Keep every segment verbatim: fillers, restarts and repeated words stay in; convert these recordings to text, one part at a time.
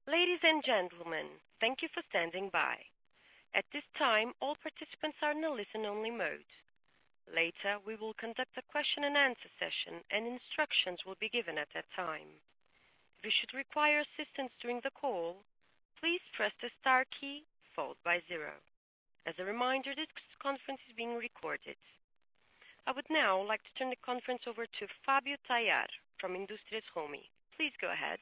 Ladies and gentlemen, thank you for standing by. At this time, all participants are in a listen-only mode. Later, we will conduct a question-and-answer session, and instructions will be given at that time. If you should require assistance during the call, please press the star key followed by zero. As a reminder, this conference is being recorded. I would now like to turn the conference over to Fabio Tayar from Indústrias Romi. Please go ahead.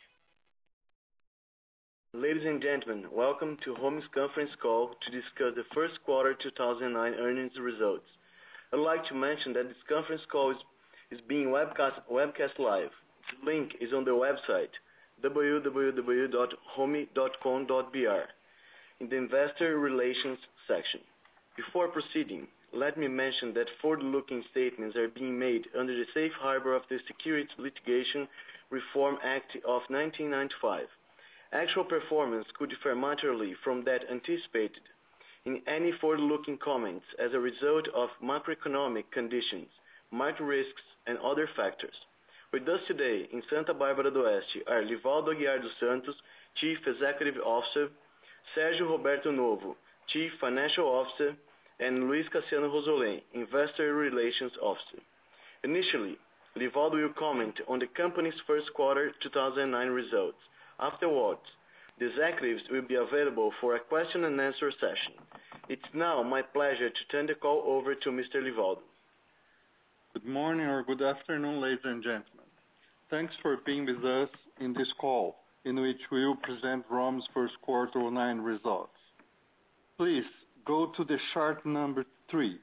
Ladies and gentlemen, welcome to Romi's conference call to discuss the first quarter two thousand nine earnings results. I'd like to mention that this conference call is, is being webcast, webcast live. The link is on the website w w w dot romi dot com dot b r in the Investor Relations section. Before proceeding, let me mention that forward-looking statements are being made under the safe harbor of the Securities Litigation Reform Act of nineteen ninety-five. Actual performance could differ materially from that anticipated in any forward-looking comments as a result of macroeconomic conditions, market risks, and other factors. With us today in Santa Bárbara do Oeste are Livaldo Aguiar dos Santos, Chief Executive Officer, Sérgio Roberto Novo, Chief Financial Officer, and Luis Cassiano Rosolém, Investor Relations Officer. Initially, Livaldo will comment on the company's first quarter two thousand nine results. Afterwards, the executives will be available for a question and answer session. It's now my pleasure to turn the call over to Mister Livaldo. Good morning or good afternoon, ladies and gentlemen. Thanks for being with us in this call, in which we will present Romi's first quarter oh nine results. Please go to the chart number three.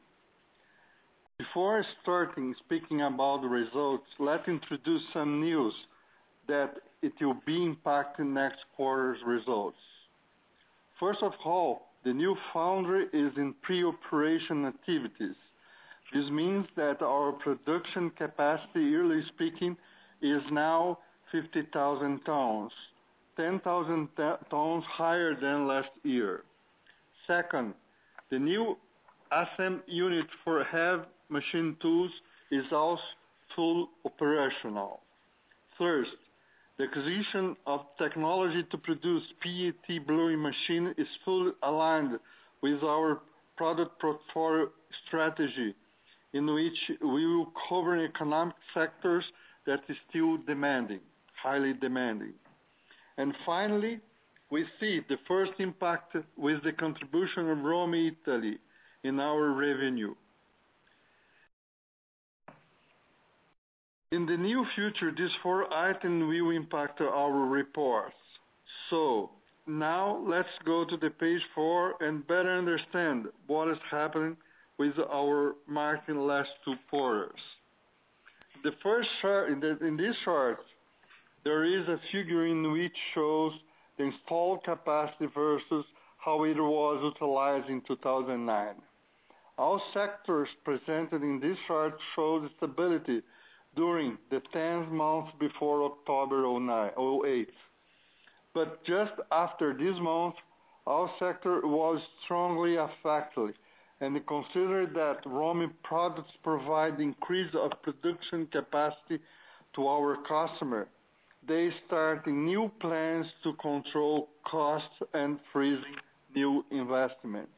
Before starting speaking about the results, let's introduce some news that it will be impacting next quarter's results. First of all, the new foundry is in pre-operation activities. This means that our production capacity, yearly speaking, is now fifty thousand tons, ten thousand tons higher than last year. Second, the new assembly unit for heavy machine tools is also full operational. First, the acquisition of technology to produce P E T bluing machine is fully aligned with our product portfolio strategy, in which we will cover economic sectors that is still demanding, highly demanding. And finally, we see the first impact with the contribution of Romi Italy in our revenue. In the near future, these four items will impact our reports. So, now let's go to the page four and better understand what is happening with our market in the last two quarters. The first chart, in, the, in this chart, there is a figure in which shows the installed capacity versus how it was utilized in two thousand nine. All sectors presented in this chart show the stability during the ten months before October oh eight. But just after this month, our sector was strongly affected, and consider that Romi products provide increase of production capacity to our customer. They starting new plans to control costs and freezing new investments.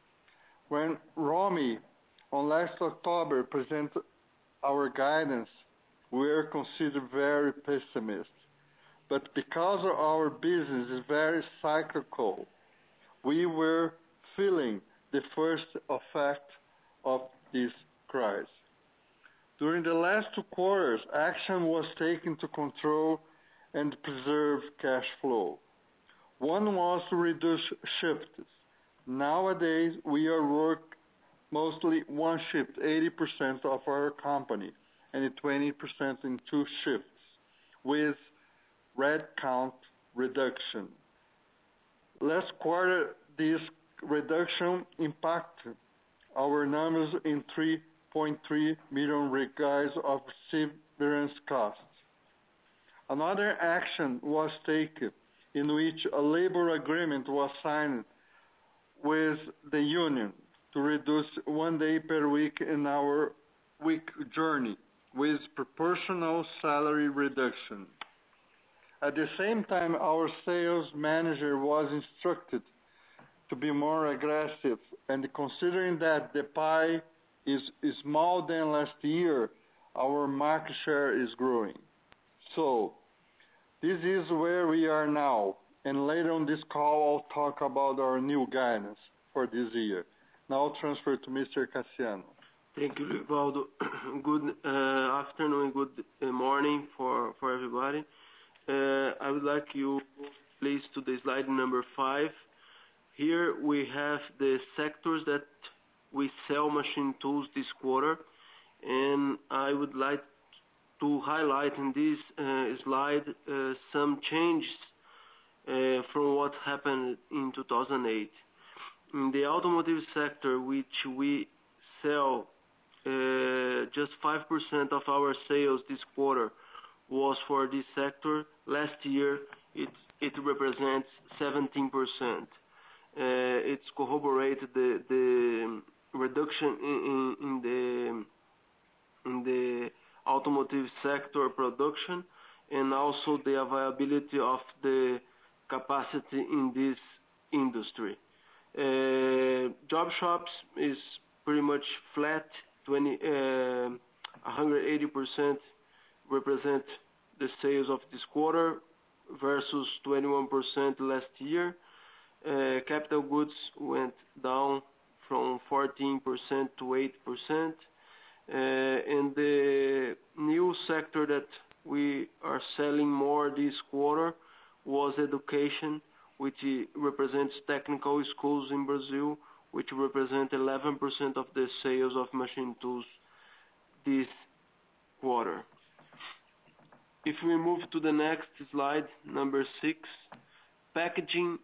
When Romi, on last October, presented our guidance, we are considered very pessimistic. But because our business is very cyclical, we were feeling the first effect of this crisis. During the last two quarters, action was taken to control and preserve cash flow. One was to reduce shifts. Nowadays, we are work mostly one shift, eighty percent of our company, and twenty percent in two shifts, with red count reduction. Last quarter, this reduction impacted our numbers in three point three million reais of severance costs. Another action was taken in which a labor agreement was signed with the union to reduce one day per week in our week journey with proportional salary reduction. At the same time, our sales manager was instructed to be more aggressive, and considering that the pie is smaller than last year, our market share is growing. So, this is where we are now, and later on this call I'll talk about our new guidance for this year. Now I'll transfer to Mister Cassiano. Thank you, Rivaldo. Good uh, afternoon, good uh, morning for, for everybody. Uh, I would like you please to the slide number five. Here we have the sectors that we sell machine tools this quarter, and I would like to highlight in this uh, slide uh, some changes uh, from what happened in two thousand eight. In the automotive sector, which we sell uh, just five percent of our sales this quarter was for this sector. Last year, it, it represents seventeen percent. Uh, it's corroborated the, the reduction in, in, in the in the automotive sector production, and also the availability of the capacity in this industry. Uh, job shops is pretty much flat, twenty, uh, one hundred eighty percent represent the sales of this quarter versus twenty-one percent last year. Uh, capital goods went down from fourteen percent to eight percent. Uh, and the new sector that we are selling more this quarter was education, which represents technical schools in Brazil, which represent eleven percent of the sales of machine tools this quarter. If we move to the next slide, number six, packaging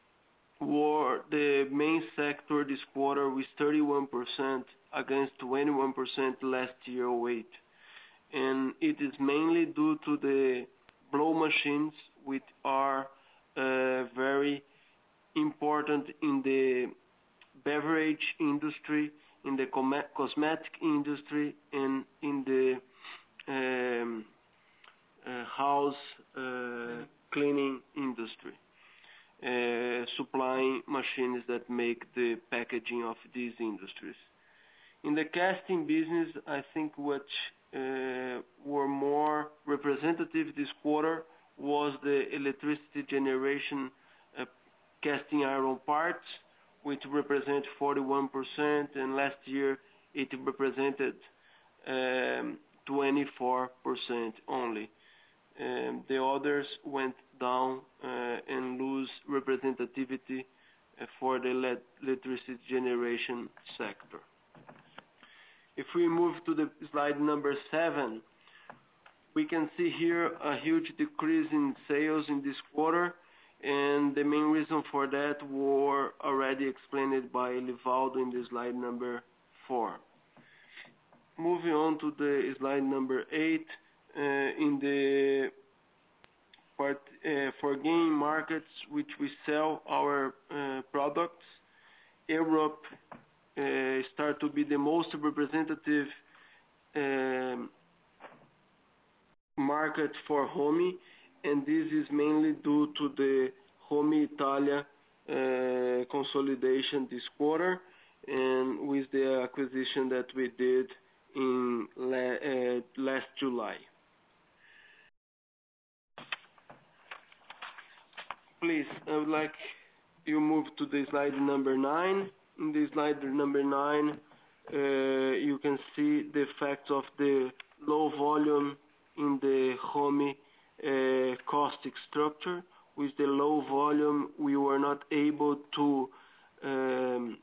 were the main sector this quarter with thirty-one percent against twenty-one percent last year oh eight. And it is mainly due to the blow machines, which are uh, very important in the beverage industry, in the cosmetic industry, and in the um, uh, house uh, cleaning industry. Uh, supplying machines that make the packaging of these industries. In the casting business, I think what uh, were more representative this quarter was the electricity generation uh, casting iron parts, which represent forty-one percent, and last year it represented um, twenty-four percent only. Um, the others went down uh, and lose representativity uh, for the le- electricity generation sector. If we move to the slide number seven, we can see here a huge decrease in sales in this quarter, and the main reason for that were already explained by Livaldo in the slide number four. Moving on to the slide number eight, uh, in the part, uh, for game markets which we sell our uh, products, Europe uh, start to be the most representative um, market for Home, and this is mainly due to the Home Italia uh, consolidation this quarter, and with the acquisition that we did in la- uh, last July. Please, I would like you move to the slide number nine. In the slide number nine, uh, you can see the effects of the low volume in the Home uh, caustic structure. With the low volume, we were not able to um,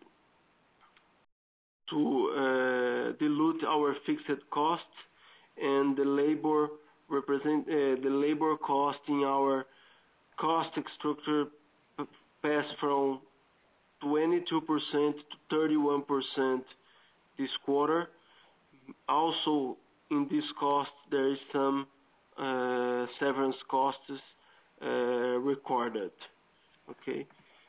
to uh, dilute our fixed costs, and the labor represent uh, the labor cost in our caustic structure passed from twenty-two percent to thirty-one percent this quarter. Also, in this cost, there is some uh, severance costs uh, recorded. Okay.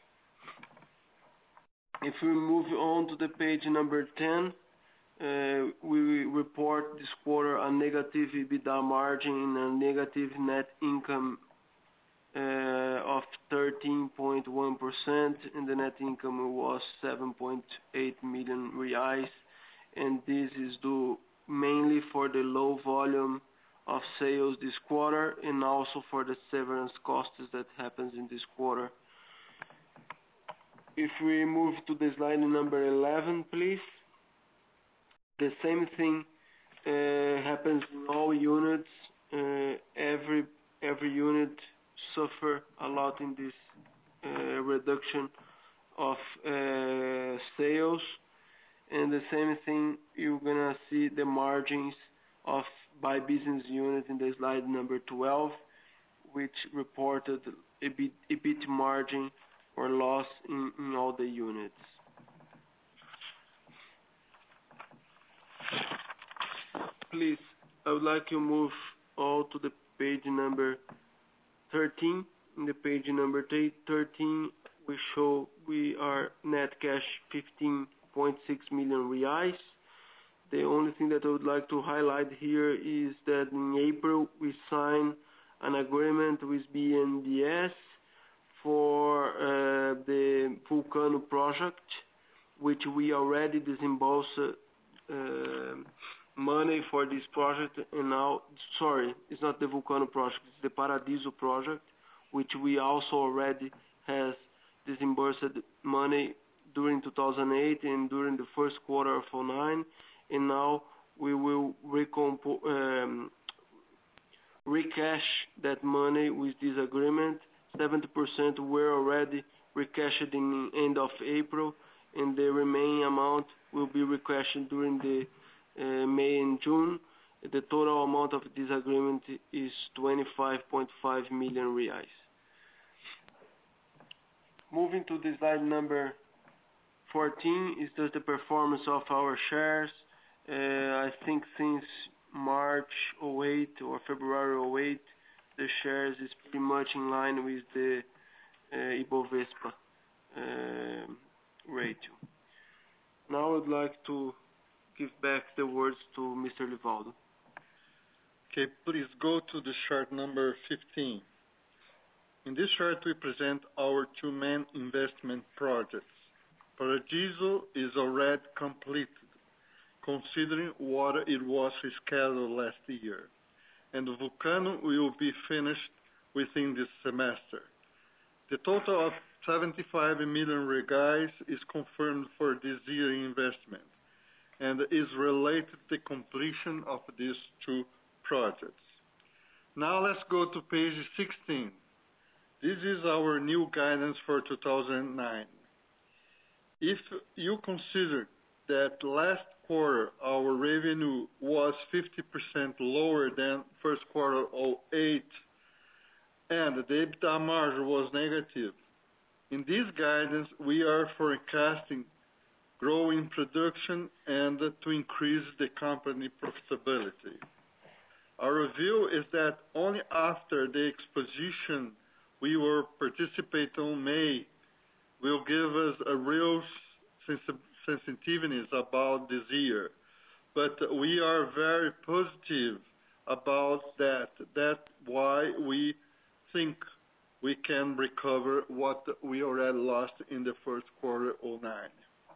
If we move on to the page number ten, uh, we report this quarter a negative EBITDA margin and a negative net income thirteen point one percent, and the net income was seven point eight million reais, and this is due mainly for the low volume of sales this quarter and also for the severance costs that happens in this quarter. If we move to the slide number eleven, please. The same thing uh, happens in all units. Uh, every every unit suffer a lot in this uh, reduction of uh, sales, and the same thing you're gonna see the margins of by business unit in the slide number twelve, which reported a bit, a bit margin or loss in, in all the units. Please, I would like to move all to the page number thirteen. In the page number thirteen, we show we are net cash fifteen point six million reais. The only thing that I would like to highlight here is that in April we signed an agreement with B N D E S for uh, the Vulcano project, which we already disbursed uh, money for this project, and now, sorry, it's not the Vulcano project, it's the Paradiso project, which we also already has disbursed money during two thousand eight and during the first quarter of oh nine, and now we will recompo- um, recash that money with this agreement. seventy percent were already recashed in end of April, and the remaining amount will be recashed during the uh, May and June. The total amount of this agreement is twenty-five point five million reais. Moving to the slide number fourteen is just the performance of our shares. Uh, I think since March oh eight or February oh eight, the shares is pretty much in line with the uh, Ibovespa uh, ratio. Now I would like to give back the words to Mister Livaldo. Okay, please go to the chart number fifteen. In this chart, we present our two main investment projects. Paradiso is already completed, considering what it was scheduled last year, and Vulcano will be finished within this semester. The total of seventy-five million reais is confirmed for this year investment and is related to the completion of these two projects. Now let's go to page sixteen. This is our new guidance for two thousand nine. If you consider that last quarter our revenue was fifty percent lower than first quarter oh eight, and the EBITDA margin was negative, in this guidance we are forecasting growing production and to increase the company profitability. Our view is that only after the exposition we will participate in May will give us a real sensitivities about this year. But we are very positive about that. That's why we think we can recover what we already lost in the first quarter oh nine.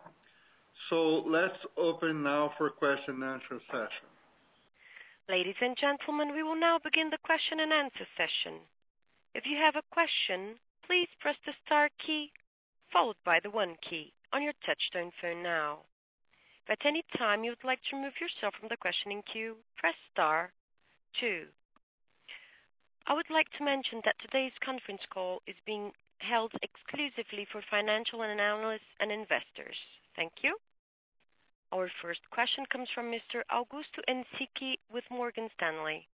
So let's open now for question and answer session. Ladies and gentlemen, we will now begin the question and answer session. If you have a question, please press the star key followed by the one key on your touchtone phone now. If at any time you would like to remove yourself from the questioning queue, press star two. I would like to mention that today's conference call is being held exclusively for financial analysts and investors. Thank you. Our first question comes from Mister Augusto Ensiki with Morgan Stanley.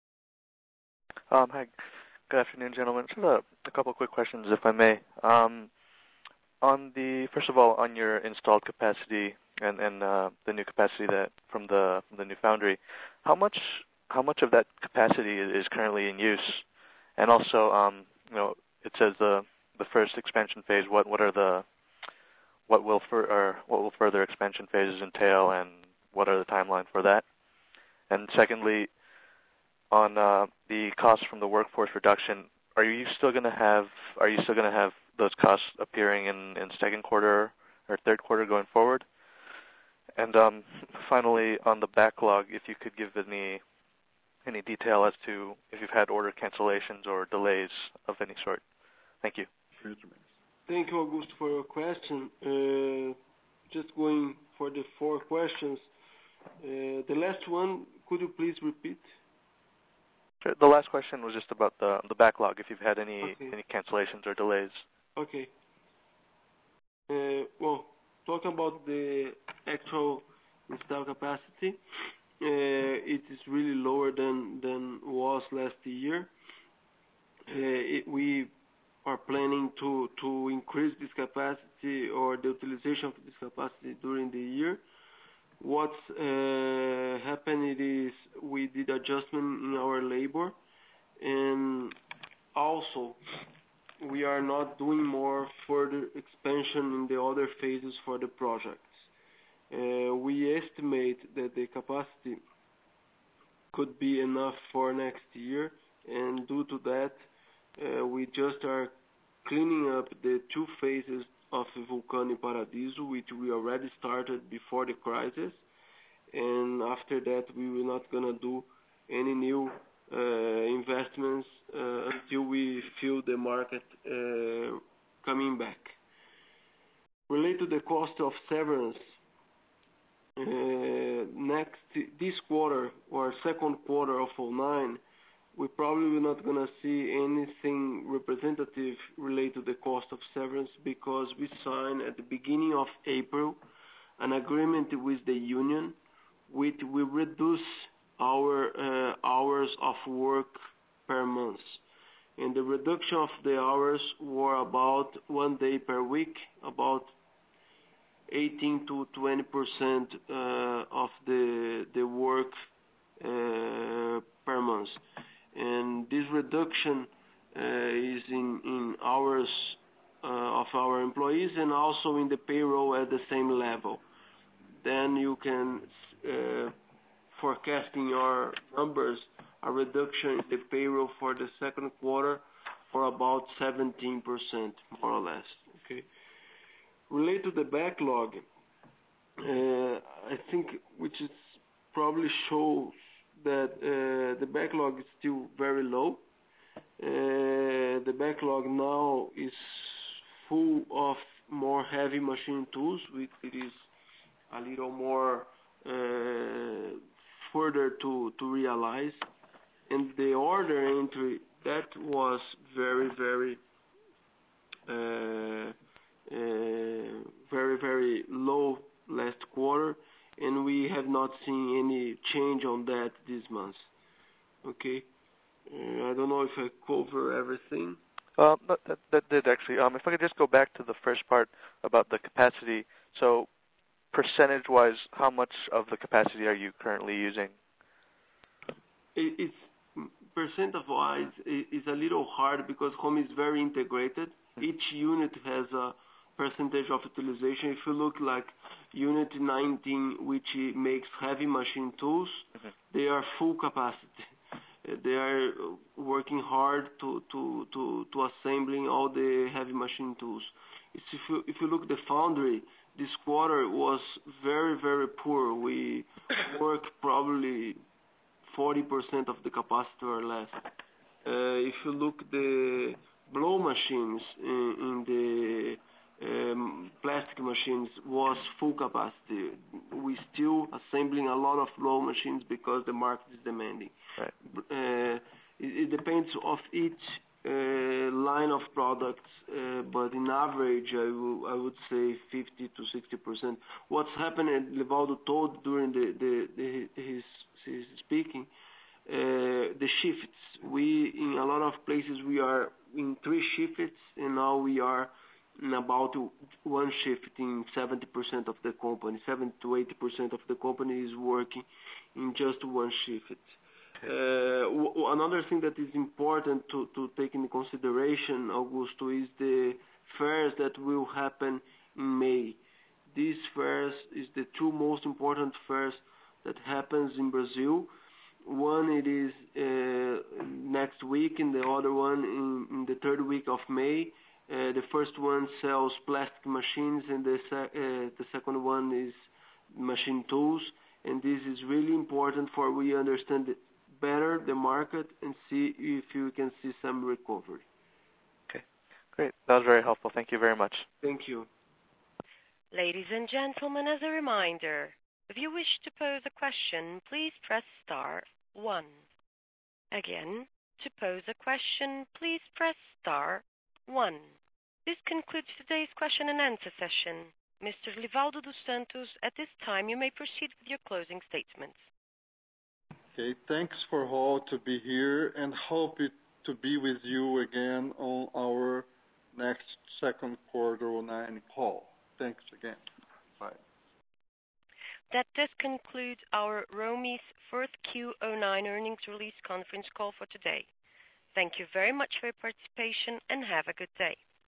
Um, hi. Good afternoon, gentlemen. Just a, a couple quick questions, if I may. Um, on the first of all, on your installed capacity and, and uh, the new capacity that from the from the new foundry, how much how much of that capacity is currently in use? And also, um, you know, it says the the first expansion phase. What what are the what will for or what will further expansion phases entail, and what are the timeline for that? And secondly, on uh, the costs from the workforce reduction, are you still going to have are you still going to have those costs appearing in, in second quarter or third quarter going forward? And um, finally, on the backlog, if you could give any any detail as to if you've had order cancellations or delays of any sort. Thank you. Thank you, Augusto, for your question. Uh, just going for the four questions. Uh, the last one, could you please repeat? Sure. The last question was just about the the backlog, if you've had any Okay. any cancellations or delays. Okay. Uh, well, talking about the actual install capacity, uh, it is really lower than than was last year. Uh, it, we are planning to to increase this capacity or the utilization of this capacity during the year. What's uh, happened is we did adjustment in our labor, and also we are not doing more further expansion in the other phases for the projects. Uh, we estimate that the capacity could be enough for next year, and due to that, uh, we just are cleaning up the two phases of Vulcano Paradiso, which we already started before the crisis, and after that we will not gonna do any new uh, investments uh, until we feel the market uh, coming back. Related to the cost of severance, uh, next this quarter or second quarter of oh nine, we probably will not gonna see anything representative related to the cost of severance because we signed at the beginning of April an agreement with the union which will reduce our uh, hours of work per month. And the reduction of the hours were about one day per week, about eighteen to twenty percent uh, of the the work uh, per month. And this reduction uh, is in, in hours uh, of our employees and also in the payroll at the same level. Then you can uh, forecast in your numbers a reduction in the payroll for the second quarter for about seventeen percent, more or less. Okay. Related to the backlog, uh, I think which is probably shows that uh, the backlog is still very low. Uh, the backlog now is full of more heavy machine tools, which it is a little more uh, further to, to realize. And the order entry, that was very, very, uh, uh, very, very low last quarter, and we have not seen any change on that this month. Okay, uh, I don't know if I cover everything. Um, that, that, that did actually. Um, if I could just go back to the first part about the capacity. So, percentage-wise, how much of the capacity are you currently using? It, it's percent-wise is a little hard because Home is very integrated. Each unit has a percentage of utilization. If you look like unit nineteen, which makes heavy machine tools, mm-hmm. they are full capacity. They are working hard to, to, to, to assembling all the heavy machine tools. It's if you, if you look the foundry, this quarter was very, very poor. We work probably forty percent of the capacity or less. Uh, if you look the blow machines in, in the um, plastic machines was full capacity. We still assembling a lot of blow machines because the market is demanding. Right. Uh, it, it depends of each uh, line of products, uh, but in average, I, w- I would say fifty to sixty percent. What's happened, and Levaldo told during the, the, the, his, his speaking, uh, the shifts. We, in a lot of places, we are in three shifts, and now we are in about one shift in seventy percent of the company. seventy to eighty percent of the company is working in just one shift. Uh, w- another thing that is important to, to take into consideration, Augusto, is the fairs that will happen in May. These fairs is the two most important fairs that happens in Brazil. One it is uh, next week, and the other one in, in the third week of May. Uh, the first one sells plastic machines, and the, se- uh, the second one is machine tools. And this is really important for we understand better the market and see if you can see some recovery. Okay, great. That was very helpful. Thank you very much. Thank you. Ladies and gentlemen, as a reminder, if you wish to pose a question, please press star one. Again, to pose a question, please press star one. This concludes today's question and answer session. Mister Livaldo dos Santos, at this time you may proceed with your closing statements. Okay, thanks for all to be here, and hope it to be with you again on our next second quarter oh nine call. Thanks again. Bye. That does conclude our Romi's fourth Q oh nine earnings release conference call for today. Thank you very much for your participation and have a good day.